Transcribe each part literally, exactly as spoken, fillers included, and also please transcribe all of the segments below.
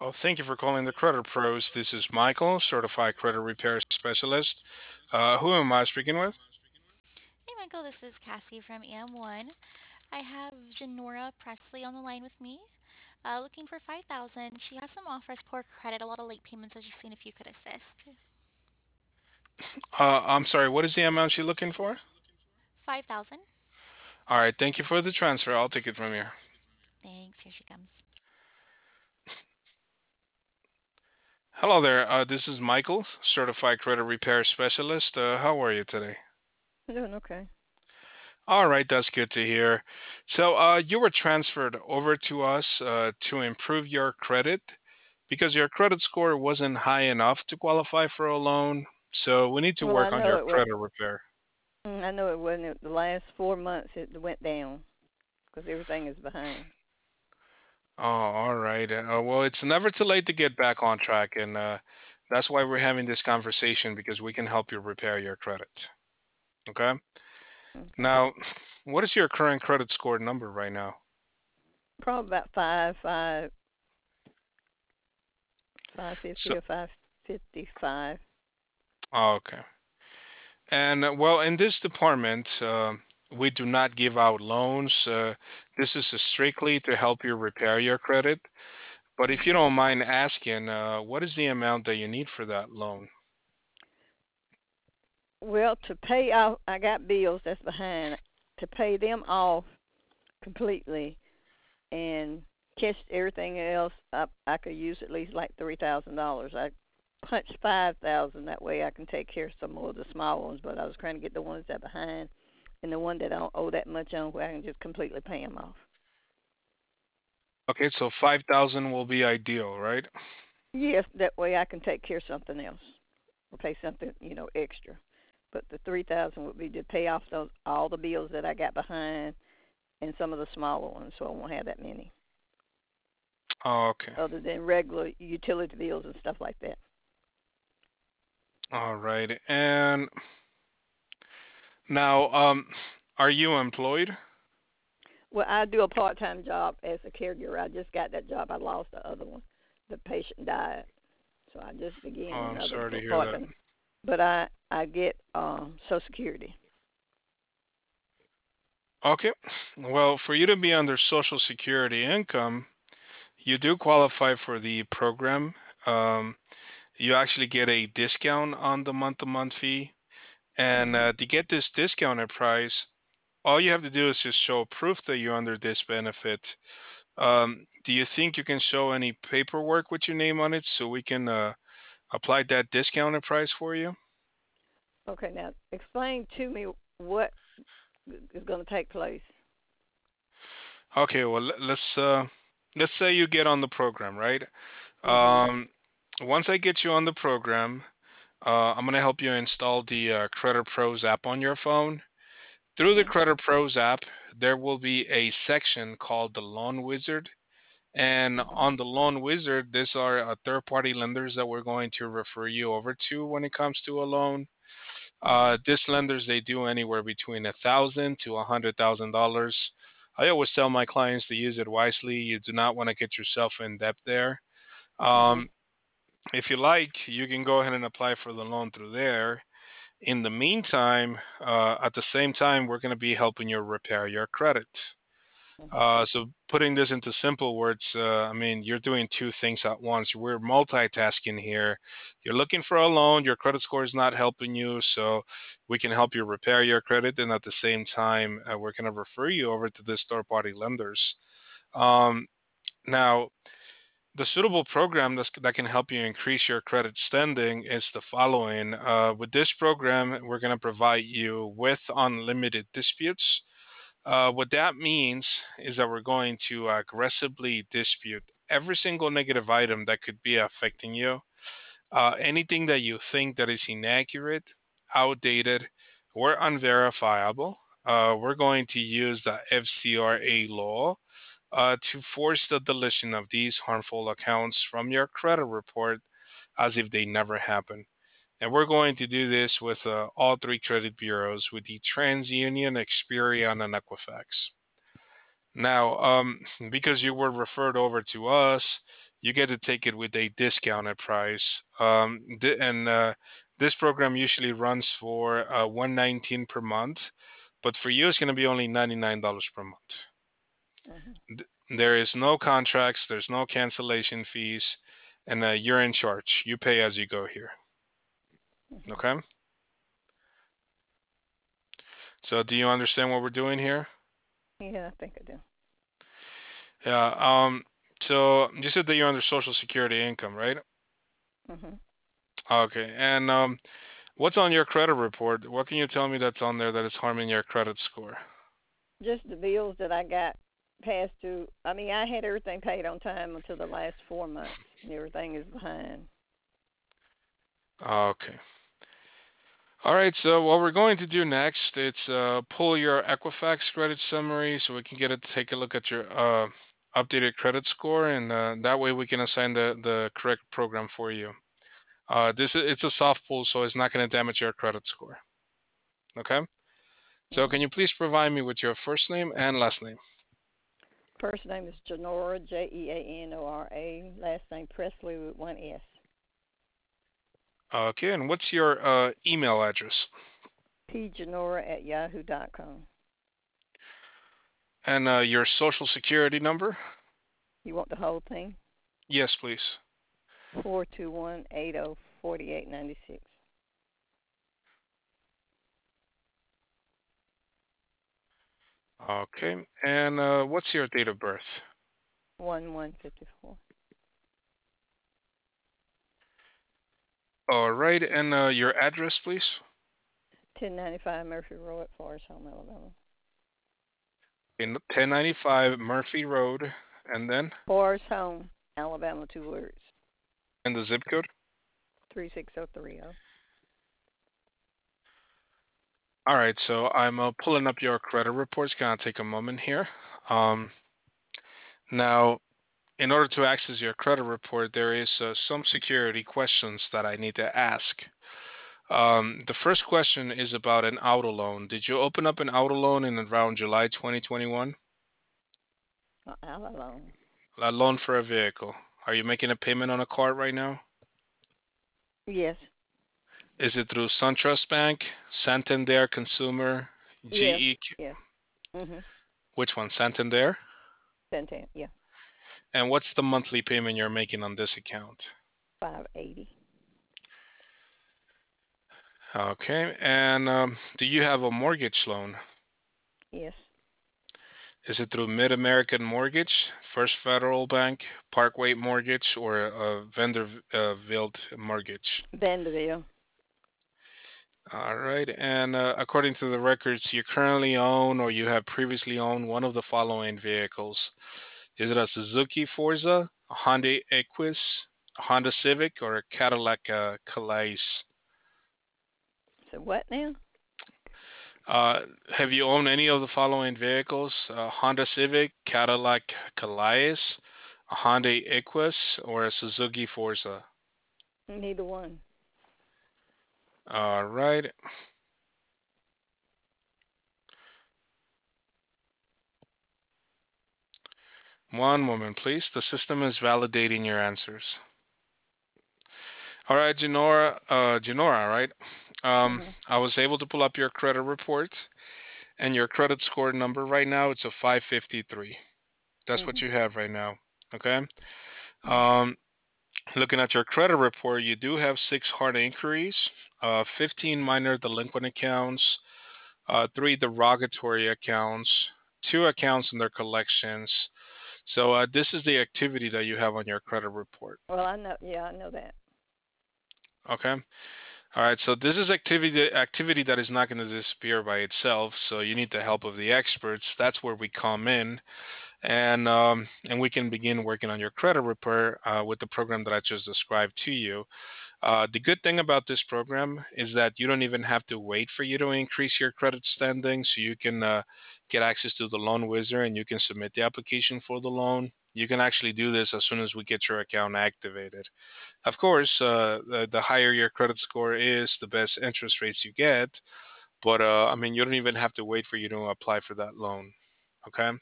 Well, thank you for calling the Credit Pros. This is Michael, certified credit repair specialist. Uh, who am I speaking with? Hey Michael, this is Cassie from E M one. I have Janora Presley on the line with me, uh, looking for five thousand. She has some offers, poor credit, a lot of late payments. I was just seeing if you could assist. Uh, I'm sorry, what is the amount you're looking for? five thousand. All right, thank you for the transfer. I'll take it from here. Thanks. Here she comes. Hello there. Uh, this is Michael, certified credit repair specialist. Uh, how are you today? Doing okay. All right, that's good to hear. So, uh, you were transferred over to us uh, to improve your credit because your credit score wasn't high enough to qualify for a loan. So, we need to Well, I work on know your it was. credit repair. I know it wasn't. The last four months it went down because everything is behind. Oh, all right. Uh, well, it's never too late to get back on track, and uh, that's why we're having this conversation because we can help you repair your credit. Okay. Okay. Now, what is your current credit score number right now? Probably about five, five, five So, fifty or five fifty five. oh, okay. And uh, well, in this department, uh, we do not give out loans. Uh, this is strictly to help you repair your credit. But if you Mhm. don't mind asking, uh, what is the amount that you need for that loan? Well, to pay off, I got bills that's behind. To pay them off completely and catch everything else, I I could use at least like three thousand dollars. I punched five thousand that way I can take care of some more of the small ones. But I was trying to get the ones that behind and the one that I don't owe that much on, where I can just completely pay them off. Okay, so five thousand will be ideal, right? Yes, that way I can take care of something else or pay something, you know, extra. But the three thousand would be to pay off those all the bills that I got behind and some of the smaller ones, so I won't have that many, Oh, okay. other than regular utility bills and stuff like that. All right. And now, um, are you employed? Well, I do a part-time job as a caregiver. I just got that job. I lost the other one. The patient died, so I just Oh, began I'm another sorry to hear that. part-time. But I I get um Social Security. Okay. Well, for you to be under Social Security income, you do qualify for the program. Um, you actually get a discount on the month-to-month fee. And Mhm. uh, to get this discounted price, all you have to do is just show proof that you're under this benefit. Um, do you think you can show any paperwork with your name on it so we can uh, apply that discounted price for you? Okay, now explain to me what is going to take place. Okay, well let- let's uh let's say you get on the program, right? Mhm. Um, once I get you on the program, uh, I'm gonna help you install the uh, Credit Pros app on your phone. Through the Mhm. Credit Pros app, there will be a section called the Loan Wizard. And Mhm. on the Loan Wizard, these are uh, third-party lenders that we're going to refer you over to when it comes to a loan. Uh, Mhm. these lenders, they do anywhere between a thousand to a hundred thousand dollars. I always tell my clients to use it wisely. You do not want to get yourself in debt there. Mhm. Um, if you like, you can go ahead and apply for the loan through there. In the meantime, uh, at the same time, we're going to be helping you repair your credit. Mhm. Uh, so putting this into simple words, uh, I mean, you're doing two things at once. We're multitasking here. You're looking for a loan, your credit score is not helping you, so we can help you repair your credit. And at the same time, uh, we're going to refer you over to this third party lenders. Um, now, the suitable program that's, that can help you increase your credit standing is the following. Uh, with this program, we're going to provide you with unlimited disputes. Uh, what that means is that we're going to aggressively dispute every single negative item that could be affecting you. Uh, anything that you think that is inaccurate, outdated, or unverifiable, uh, we're going to use the F C R A law uh, to force the deletion of these harmful accounts from your credit report as if they never happened. And we're going to do this with uh, all three credit bureaus with the TransUnion, Experian, and Equifax. Now, um, because you were referred over to us, you get to take it with a discounted price. Um, th- and uh, This program usually runs for uh, one nineteen per month, but for you it's going to be only ninety-nine dollars per month. Mhm. Th- There is no contracts, there's no cancellation fees, and uh, you're in charge. You pay as you go here. Mhm. Okay. So do you understand what we're doing here? Yeah, I think I do. Yeah. Um. So you said that you're under Social Security income, right? Mhm. Okay. And um, what's on your credit report? What can you tell me that's on there that is harming your credit score? Just the bills that I got past due. I mean, I had everything paid on time until the last four months, and everything is behind. Okay. All right. So what we're going to do next, it's uh, pull your Equifax credit summary so we can get it take a look at your uh, updated credit score, and uh, that way we can assign the the correct program for you. Uh, this is it's a soft pull, so it's not going to damage your credit score. Okay. So Mhm. can you please provide me with your first name and last name? First name is Janora, J E A N O R A. Last name Presley with one S. Okay. And what's your uh, email address? pjanora at yahoo dot com. And uh, your social security number? You want the whole thing? Yes, please. Four two one eight zero forty eight ninety six. Okay. And uh, what's your date of birth? One one fifty four. All right. And uh, your address, please. Ten ninety five Murphy Road, Forest Home, Alabama. In ten ninety-five Murphy Road, and then Forest Home, Alabama, two words. and the zip code. Three six zero three zero. All right. So I'm uh, pulling up your credit reports. Gonna take a moment here. Um, Now, in order to access your credit report, there is uh, some security questions that I need to ask. Um, the first question is about an auto loan. Did you open up an auto loan in around July twenty twenty-one? Uh, Alabama. A loan for a vehicle. Are you making a payment on a card right now? Yes. Is it through SunTrust Bank, Santander Consumer, Yes. G E? Yes. Mhm. Which one? Santander? Santan. Yeah. And what's the monthly payment you're making on this account? Five eighty. Okay. And um, do you have a mortgage loan? Yes. Is it through Mid American Mortgage, First Federal Bank, Parkway Mortgage, or a Vanderbilt Mortgage? Vanderbilt. All right. And uh, according to the records, you currently own or you have previously owned one of the following vehicles. Is it a Suzuki Forza, a Honda Equus, a Honda Civic, or a Cadillac uh, Calais? So what now? Uh, have you owned any of the following vehicles? A Honda Civic, Cadillac Calais, a Honda Equus, or a Suzuki Forza? Neither one. All right. One moment, please. The system is validating your answers. All right, Genora, uh, Genora, right? Um, Mhm. I was able to pull up your credit report, and your credit score number right now, it's a five fifty-three. That's what Mhm. you have right now. Okay. Mhm. Um, Looking at your credit report, you do have six hard inquiries, uh, fifteen minor delinquent accounts, uh, three derogatory accounts, two accounts in their collections. So uh, this is the activity that you have on your credit report. Well, I know. Yeah, I know that. Okay. All right. So this is activity activity that is not going to disappear by itself. So you need the help of the experts. That's where we come in, and um, and we can begin working on your credit report uh, with the program that I just described to you. Uh, the good thing about this program is that you don't even have to wait for you to increase your credit standing, so you can uh, get access to the loan wizard and you can submit the application for the loan. You can actually do this as soon as we get your account activated. Of course, uh, the, the higher your credit score is, the best interest rates you get. But uh, I mean, you don't even have to wait for you to apply for that loan. Okay.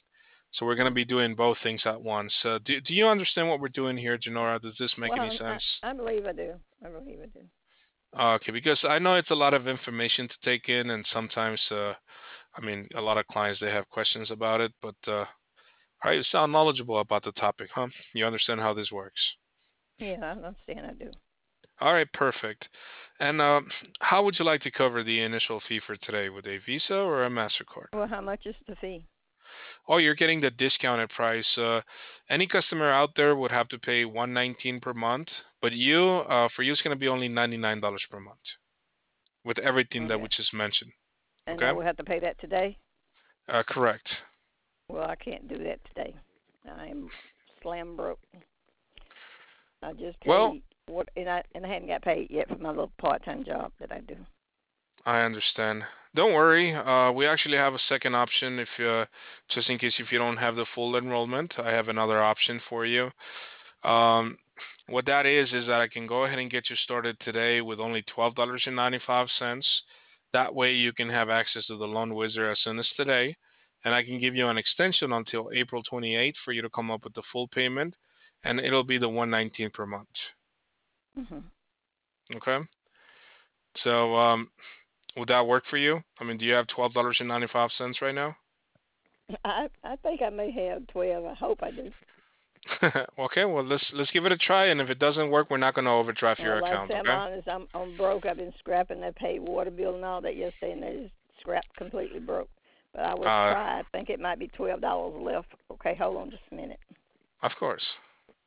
So we're going to be doing both things at once. Uh, do, do you understand what we're doing here, Janora? Does this make any Well, I sense? I believe I do. I believe I do. Okay, because I know it's a lot of information to take in, and sometimes, uh, I mean, a lot of clients they have questions about it. But uh, all right, you sound knowledgeable about the topic, huh? You understand how this works. Yeah, I understand. I do. All right, perfect. And uh, how would you like to cover the initial fee for today? With a Visa or a Mastercard? Well, how much is the fee? Oh, you're getting the discounted price. Uh, any customer out there would have to pay one nineteen per month, but you, uh, for you, it's going to be only ninety nine dollars per month with everything that we Okay. just mentioned. And I Okay, will have to pay that today. uh, correct. Well, I can't do that today. I am slam broke. I just Well, paid what, and I and I hadn't got paid yet for my little part-time job that I do. I understand. Don't worry. Uh, we actually have a second option if uh, just in case if you don't have the full enrollment, I have another option for you. Um, what that is is that I can go ahead and get you started today with only twelve dollars and ninety-five cents. That way you can have access to the Loan Wizard as soon as today, and I can give you an extension until April twenty-eighth for you to come up with the full payment, and it'll be the one nineteen per month. Mhm. Okay? So, um, would that work for you? I mean, do you have twelve dollars and ninety-five cents right now? I I think I may have twelve. I hope I do. Okay, well let's let's give it a try, and if it doesn't work, we're not going to overdraft Well, your like I account, say, I'm okay? honest. I'm I'm broke. I've been scrapping. I paid water bill and all that yesterday, and they just scrapped completely broke. But I will Uh, try. I think it might be twelve dollars left. Okay, hold on just a minute. of course.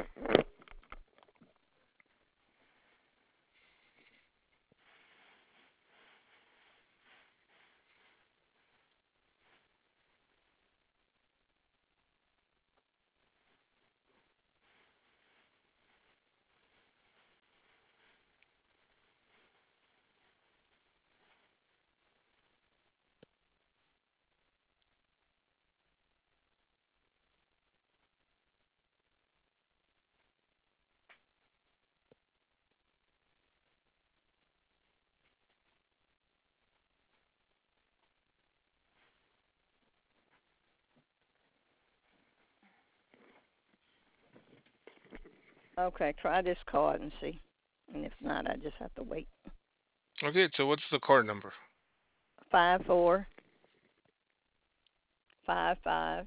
Okay, try this card and see. And if not, I just have to wait. Okay, so what's the card number? Five four five five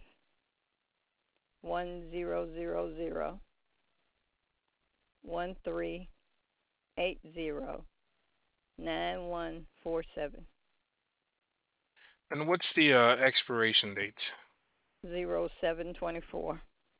one zero zero zero one three eight zero nine one four seven And what's the uh, expiration date? zero seven twenty four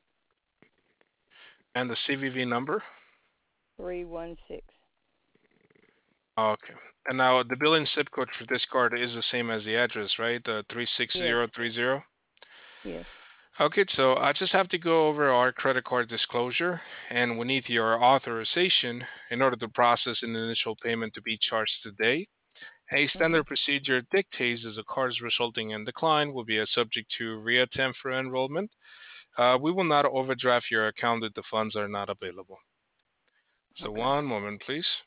And the C V V number? three one six. Okay. And now the billing zip code for this card is the same as the address, right? The Yes, three six zero three zero. yes. Okay, so I just have to go over our credit card disclosure, and we need your authorization in order to process an initial payment to be charged today. A Mhm. standard procedure dictates that the cards resulting in decline will be a subject to reattempt for enrollment. Uh, we will not overdraft your account if the funds are not available. So Okay. one moment, please.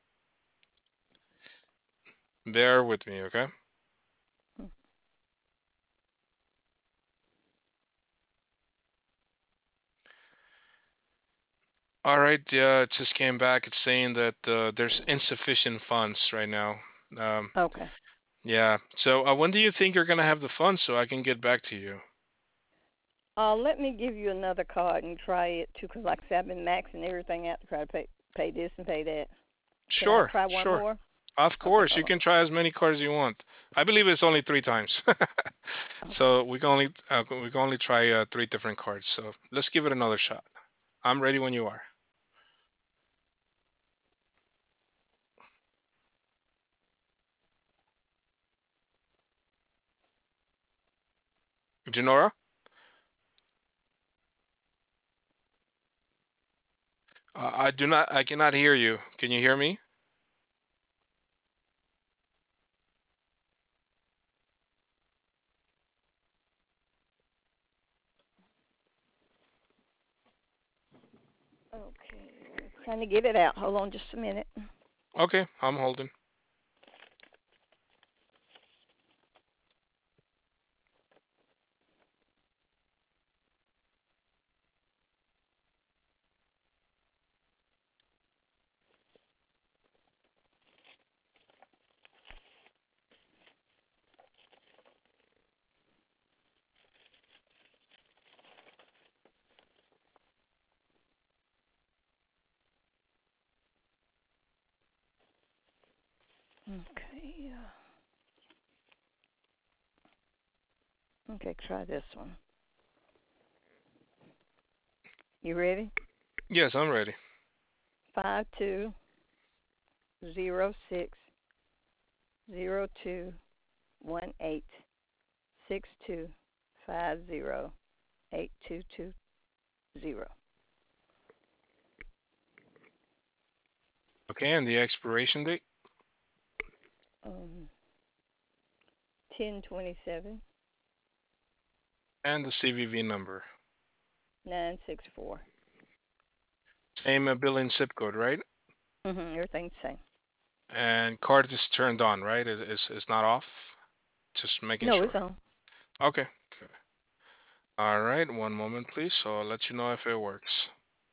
Bear with me, okay? Mm. All right, yeah, it just came back. It's saying that uh, there's insufficient funds right now. Um, Okay. yeah. So uh, when do you think you're gonna have the funds so I can get back to you? Uh, let me give you another card and try it too, 'cause like I said, I've been maxing everything out to try to pay pay this and pay that. Can I Sure, try one sure. more? Of Okay, course, you hold on. can try as many cards you want. I believe it's only three times. Okay. So we can only uh, we can only try uh, three different cards. So let's give it another shot. I'm ready when you are. Janora, uh, I do not. I cannot hear you. Can you hear me? Okay. Trying to get it out. Hold on just a minute. Okay, I'm holding. Okay. uh, Okay, try this one. You ready? Yes, I'm ready. Five two zero six zero two one eight six two five zero eight two two zero. Okay, and the expiration date Um, ten twenty seven and the C V V number. nine six four. Same uh, billing zip code, right? Mhm. Everything's the same. And card is turned on, right? It is it's not off. Just making No, it's sure. on. Okay. Okay. All right. One moment, please. So I'll let you know if it works.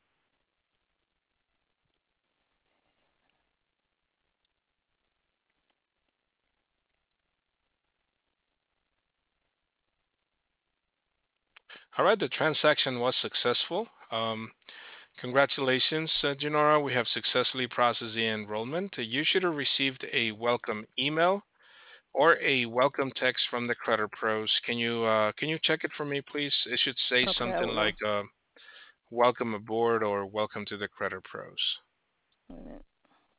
All right. The transaction was successful. Um, Congratulations, uh, Genora. We have successfully processed the enrollment. You should have received a welcome email or a welcome text from the Credit Pros. Can you uh, can you check it for me, please? It should say Okay, I something will. like uh, "Welcome aboard" or "Welcome to the Credit Pros." Wait a minute.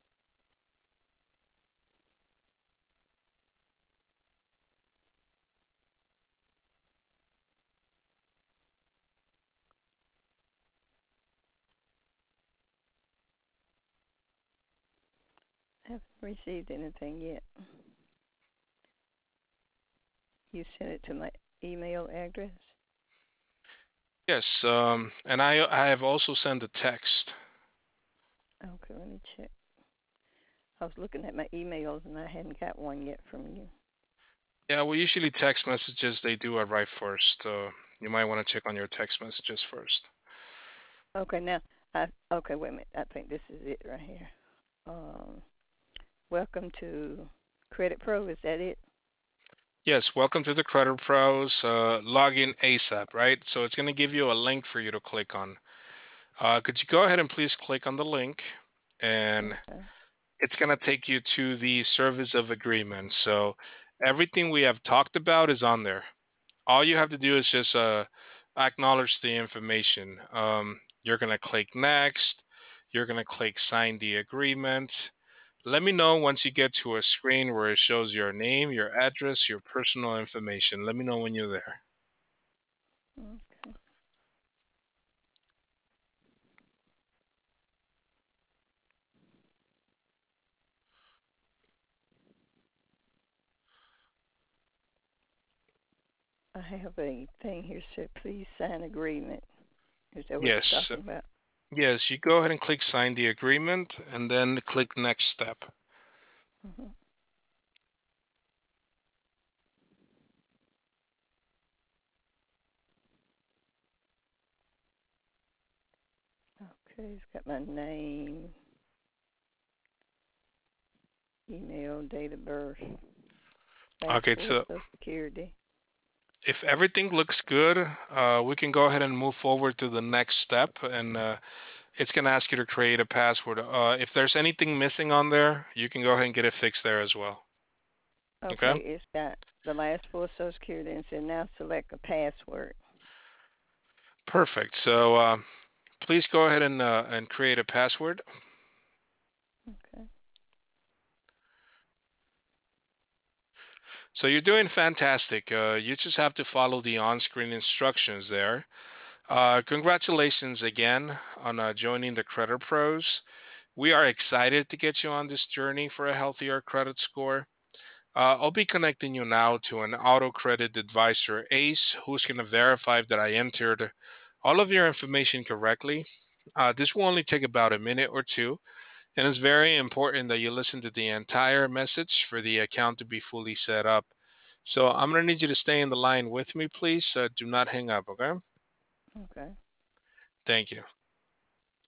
I haven't received anything yet. You sent it to my email address. Yes, um, and I I have also sent a text. Okay, let me check. I was looking at my emails and I hadn't got one yet from you. Yeah, well, usually text messages they do arrive first. Uh, you might want to check on your text messages first. Okay, now I okay. Wait a minute. I think this is it right here. Um, welcome to Credit Pro. Is that it? Yes, welcome to the Credit Pros. Uh, log in ASAP, right? So it's going to give you a link for you to click on. Uh, could you go ahead and please click on the link? And Okay. it's going to take you to the service of agreement. So everything we have talked about is on there. All you have to do is just uh, acknowledge the information. Um, you're going to click next. You're going to click sign the agreement. Let me know once you get to a screen where it shows your name, your address, your personal information. Let me know when you're there. Okay. I have a thing here said please sign agreement. Is that what it's Yes, talking about? yes, you go ahead and click sign the agreement and then click next step. Hmm. Okay, it's got my name, email, date of birth, last Okay, four so social security. if everything looks good, uh, we can go ahead and move forward to the next step. And uh, it's going to ask you to create a password. Uh, if there's anything missing on there, you can go ahead and get it fixed there as well. Okay, Okay? it's got the last four social security and said now select a password. Perfect. So uh, please go ahead and, uh, and create a password. Okay. So you're doing fantastic. Uh, you just have to follow the on-screen instructions there. Uh, congratulations again on uh, joining the Credit Pros. We are excited to get you on this journey for a healthier credit score. Uh, I'll be connecting you now to an auto credit advisor, Ace, who's going to verify that I entered all of your information correctly. Uh, this will only take about a minute or two, and it's very important that you listen to the entire message for the account to be fully set up. So I'm going to need you to stay in the line with me, please. Uh, do not hang up, okay? Okay. Thank you.